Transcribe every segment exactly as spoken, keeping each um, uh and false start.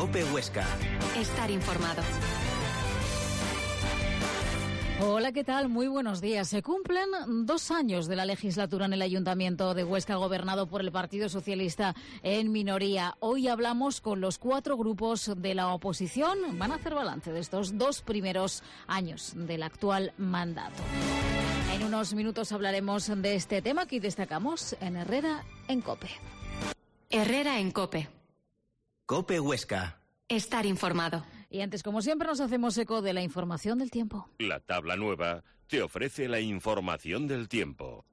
COPE Huesca. Estar informado. Hola, ¿qué tal? Muy buenos días. Se cumplen dos años de la legislatura en el Ayuntamiento de Huesca, gobernado por el Partido Socialista en minoría. Hoy hablamos con los cuatro grupos de la oposición. Van a hacer balance de estos dos primeros años del actual mandato. En unos minutos hablaremos de este tema que destacamos en Herrera en COPE. Herrera en COPE. COPE Huesca. Estar informado. Y antes, como siempre, nos hacemos eco de la información del tiempo. La tabla nueva te ofrece la información del tiempo.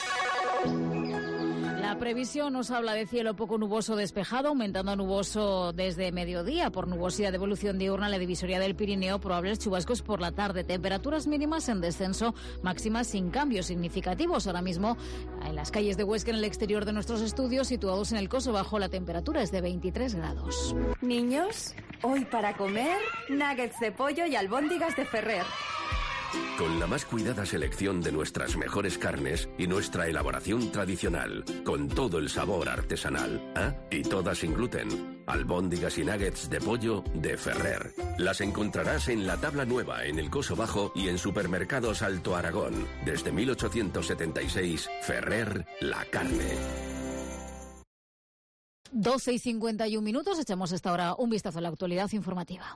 La previsión nos habla de cielo poco nuboso despejado, aumentando a nuboso desde mediodía. Por nubosidad de evolución diurna en la divisoria del Pirineo, probables chubascos por la tarde. Temperaturas mínimas en descenso, máximas sin cambios significativos. Ahora mismo, en las calles de Huesca, en el exterior de nuestros estudios, situados en el Coso Bajo, la temperatura es de veintitrés grados. Niños, hoy para comer, nuggets de pollo y albóndigas de Ferrer. Con la más cuidada selección de nuestras mejores carnes y nuestra elaboración tradicional, con todo el sabor artesanal, ¿ah? Y todas sin gluten. Albóndigas y nuggets de pollo de Ferrer. Las encontrarás en la tabla nueva, en el Coso Bajo y en supermercados Alto Aragón. Desde mil ochocientos setenta y seis, Ferrer, la carne. doce y cincuenta y un minutos, echamos hasta ahora un vistazo a la actualidad informativa.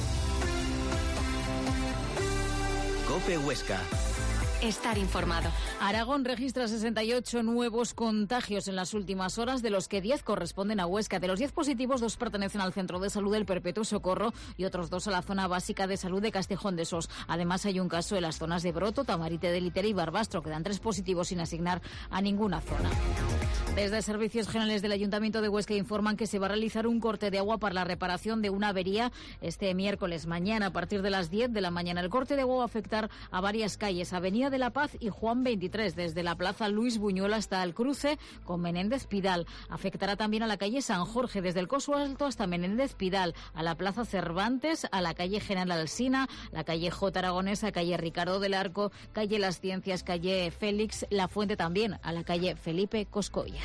COPE Huesca. Estar informado. Aragón registra sesenta y ocho nuevos contagios en las últimas horas, de los que diez corresponden a Huesca. De los diez positivos, dos pertenecen al Centro de Salud del Perpetuo Socorro y otros dos a la Zona Básica de Salud de Castejón de Sos. Además, hay un caso en las zonas de Broto, Tamarite de Litera y Barbastro. Quedan tres positivos sin asignar a ninguna zona. Desde Servicios Generales del Ayuntamiento de Huesca informan que se va a realizar un corte de agua para la reparación de una avería este miércoles mañana a partir de las diez de la mañana. El corte de agua va a afectar a varias calles, Avenida de la Paz y Juan veintitrés, desde la Plaza Luis Buñuel hasta el cruce con Menéndez Pidal. Afectará también a la calle San Jorge, desde el Coso Alto hasta Menéndez Pidal, a la Plaza Cervantes, a la calle General Alsina, la calle J. Aragonesa, calle Ricardo del Arco, calle Las Ciencias, calle Félix La Fuente, también a la calle Felipe Coscoya.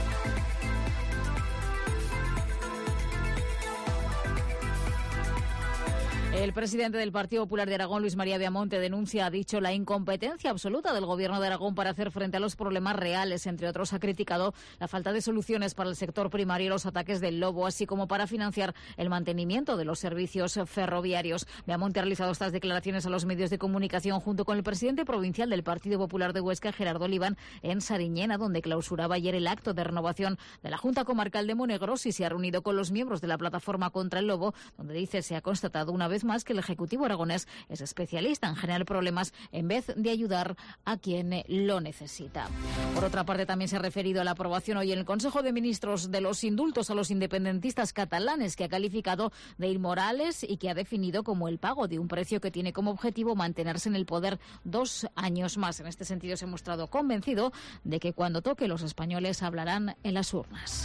El presidente del Partido Popular de Aragón, Luis María Viamonte, denuncia, ha dicho, la incompetencia absoluta del Gobierno de Aragón para hacer frente a los problemas reales. Entre otros, ha criticado la falta de soluciones para el sector primario y los ataques del lobo, así como para financiar el mantenimiento de los servicios ferroviarios. Viamonte ha realizado estas declaraciones a los medios de comunicación junto con el presidente provincial del Partido Popular de Huesca, Gerardo Oliván, en Sariñena, donde clausuraba ayer el acto de renovación de la Junta Comarcal de Monegros, y se ha reunido con los miembros de la Plataforma contra el Lobo, donde dice se ha constatado una vez más que el Ejecutivo aragonés es especialista en generar problemas en vez de ayudar a quien lo necesita. Por otra parte, también se ha referido a la aprobación hoy en el Consejo de Ministros de los indultos a los independentistas catalanes, que ha calificado de inmorales y que ha definido como el pago de un precio que tiene como objetivo mantenerse en el poder dos años más. En este sentido, se ha mostrado convencido de que cuando toque, los españoles hablarán en las urnas.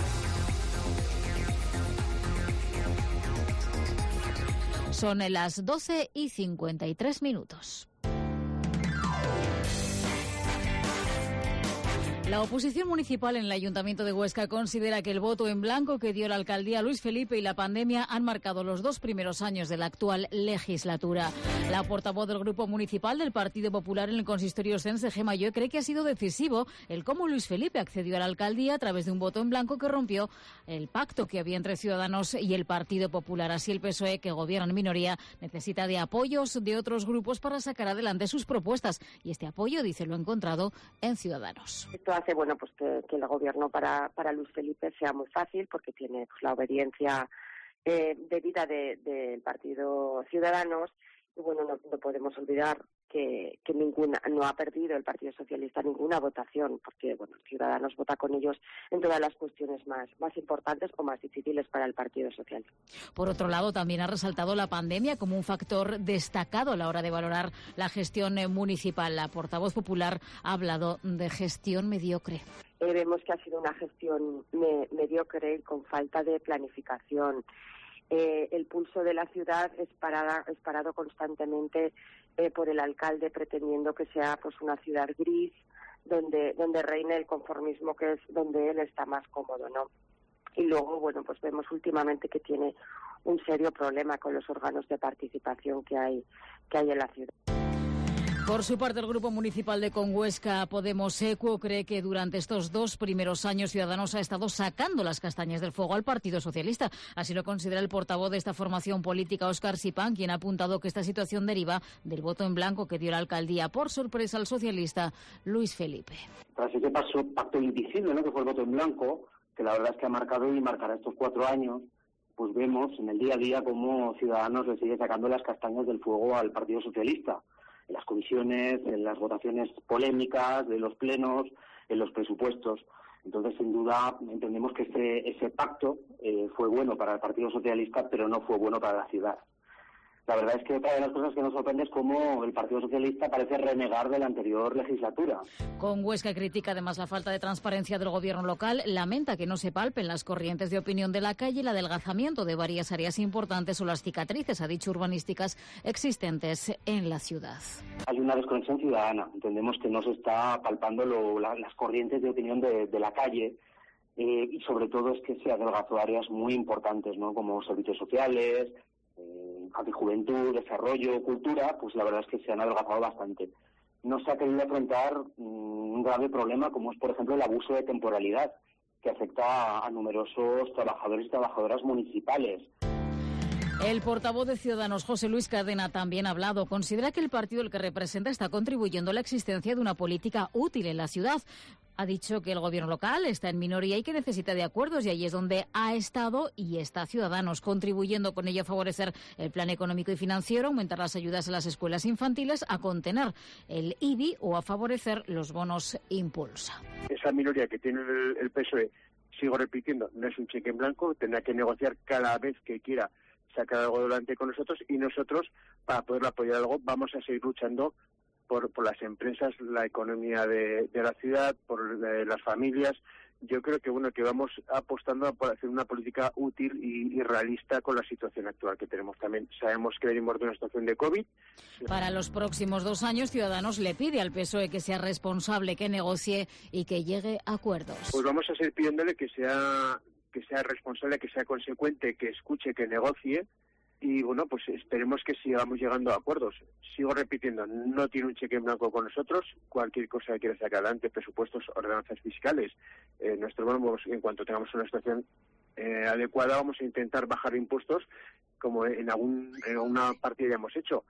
Son las doce y cincuenta y tres minutos. La oposición municipal en el Ayuntamiento de Huesca considera que el voto en blanco que dio la alcaldía Luis Felipe y la pandemia han marcado los dos primeros años de la actual legislatura. La portavoz del Grupo Municipal del Partido Popular en el Consistorio Sense, Gemma Yoe, cree que ha sido decisivo el cómo Luis Felipe accedió a la alcaldía a través de un voto en blanco que rompió el pacto que había entre Ciudadanos y el Partido Popular. Así, el P S O E, que gobierna en minoría, necesita de apoyos de otros grupos para sacar adelante sus propuestas. Y este apoyo, dice, lo ha encontrado en Ciudadanos. Esto hace bueno pues que, que el gobierno para, para Luis Felipe sea muy fácil, porque tiene pues, la obediencia eh, debida del de, Partido Ciudadanos. Y bueno, no, no podemos olvidar que, que ninguna no ha perdido el Partido Socialista ninguna votación, porque bueno, Ciudadanos vota con ellos en todas las cuestiones más, más importantes o más difíciles para el Partido Socialista. Por otro lado, también ha resaltado la pandemia como un factor destacado a la hora de valorar la gestión municipal. La portavoz popular ha hablado de gestión mediocre. Eh, vemos que ha sido una gestión me, mediocre y con falta de planificación. Eh, el pulso de la ciudad es, parada, es parado constantemente eh, por el alcalde, pretendiendo que sea pues una ciudad gris, donde donde reine el conformismo, que es donde él está más cómodo, ¿no? y luego, bueno, pues vemos últimamente que tiene un serio problema con los órganos de participación que hay, que hay en la ciudad. Por su parte, el Grupo Municipal de Conhuesca, Podemos Equo, cree que durante estos dos primeros años Ciudadanos ha estado sacando las castañas del fuego al Partido Socialista. Así lo considera el portavoz de esta formación política, Óscar Sipán, quien ha apuntado que esta situación deriva del voto en blanco que dio la alcaldía por sorpresa al socialista Luis Felipe. Tras ese paso, pacto invisible, ¿no?, que fue el voto en blanco, que la verdad es que ha marcado y marcará estos cuatro años, pues vemos en el día a día cómo Ciudadanos le sigue sacando las castañas del fuego al Partido Socialista. En las comisiones, en las votaciones polémicas, de los plenos, en los presupuestos. Entonces, sin duda, entendemos que ese, ese pacto eh, fue bueno para el Partido Socialista, pero no fue bueno para la ciudad. La verdad es que otra de las cosas que nos sorprende es cómo el Partido Socialista parece renegar de la anterior legislatura. Conhuesca critica además la falta de transparencia del gobierno local, lamenta que no se palpen las corrientes de opinión de la calle, el adelgazamiento de varias áreas importantes o las cicatrices, ha dicho, urbanísticas existentes en la ciudad. Hay una desconexión ciudadana, entendemos que no se está palpando lo, la, las corrientes de opinión de, de la calle, eh, y sobre todo es que se adelgazó áreas muy importantes, ¿no?, como servicios sociales, Eh, de juventud, desarrollo, cultura, pues la verdad es que se han adelgazado bastante. No se ha querido afrontar mmm, un grave problema como es, por ejemplo, el abuso de temporalidad, que afecta a, a numerosos trabajadores y trabajadoras municipales. El portavoz de Ciudadanos, José Luis Cadena, también ha hablado. Considera que el partido el que representa está contribuyendo a la existencia de una política útil en la ciudad. Ha dicho que el gobierno local está en minoría y que necesita de acuerdos, y ahí es donde ha estado y está Ciudadanos, contribuyendo con ello a favorecer el plan económico y financiero, aumentar las ayudas a las escuelas infantiles, a contener el I B I o a favorecer los bonos Impulsa. Esa minoría que tiene el, el P S O E, sigo repitiendo, no es un cheque en blanco, tendrá que negociar cada vez que quiera sacar algo adelante con nosotros, y nosotros, para poder apoyar algo, vamos a seguir luchando Por, por las empresas, la economía de, de la ciudad, por eh, las familias. Yo creo que bueno que vamos apostando por hacer una política útil y, y realista con la situación actual que tenemos también. Sabemos que venimos de una situación de COVID. Para los próximos dos años, Ciudadanos le pide al P S O E que sea responsable, que negocie y que llegue a acuerdos. Pues vamos a seguir pidiéndole que sea, que sea responsable, que sea consecuente, que escuche, que negocie. Y bueno, pues esperemos que sigamos llegando a acuerdos. Sigo repitiendo, no tiene un cheque en blanco con nosotros. Cualquier cosa que quiera sacar adelante, presupuestos, ordenanzas fiscales, eh, nosotros vamos, en cuanto tengamos una situación eh, adecuada, vamos a intentar bajar impuestos, como en, algún, en alguna parte ya hemos hecho.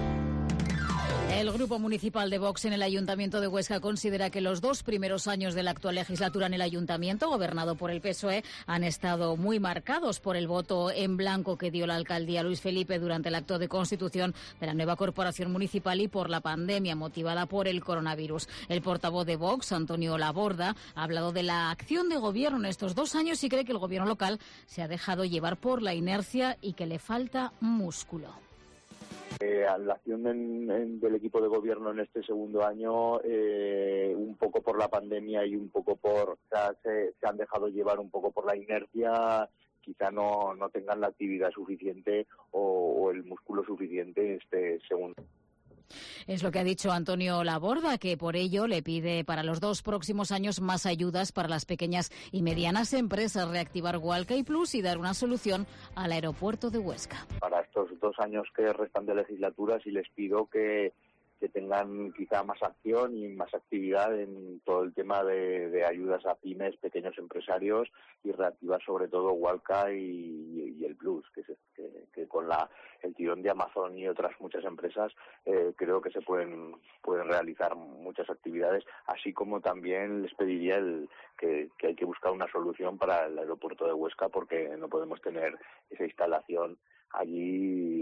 El Grupo Municipal de Vox en el Ayuntamiento de Huesca considera que los dos primeros años de la actual legislatura en el Ayuntamiento, gobernado por el P S O E, han estado muy marcados por el voto en blanco que dio la alcaldía Luis Felipe durante el acto de constitución de la nueva corporación municipal y por la pandemia motivada por el coronavirus. El portavoz de Vox, Antonio Laborda, ha hablado de la acción de gobierno en estos dos años y cree que el gobierno local se ha dejado llevar por la inercia y que le falta músculo. Eh, la acción en, en, del equipo de gobierno en este segundo año, eh, un poco por la pandemia y un poco por, o sea, se, se han dejado llevar un poco por la inercia, quizá no, no tengan la actividad suficiente o, o el músculo suficiente en este segundo. Es lo que ha dicho Antonio Laborda, que por ello le pide para los dos próximos años más ayudas para las pequeñas y medianas empresas, reactivar Hualcay Plus y dar una solución al aeropuerto de Huesca. Para estos dos años que restan de legislatura, sí les pido que, que tengan quizá más acción y más actividad en todo el tema de, de ayudas a pymes, pequeños empresarios, y reactivar sobre todo Hualcay y, y el Plus, que, se, que, que con la el tirón de Amazon y otras muchas empresas eh, creo que se pueden pueden realizar muchas actividades, así como también les pediría el, que, que hay que buscar una solución para el aeropuerto de Huesca, porque no podemos tener esa instalación allí.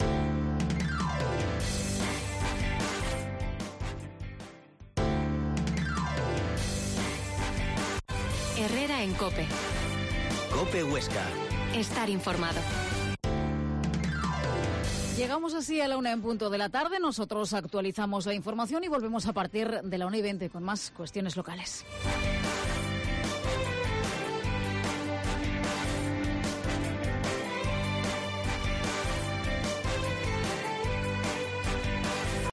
Herrera en COPE. COPE Huesca. Estar informado. Llegamos así a la una en punto de la tarde. Nosotros actualizamos la información y volvemos a partir de la una y veinte con más cuestiones locales.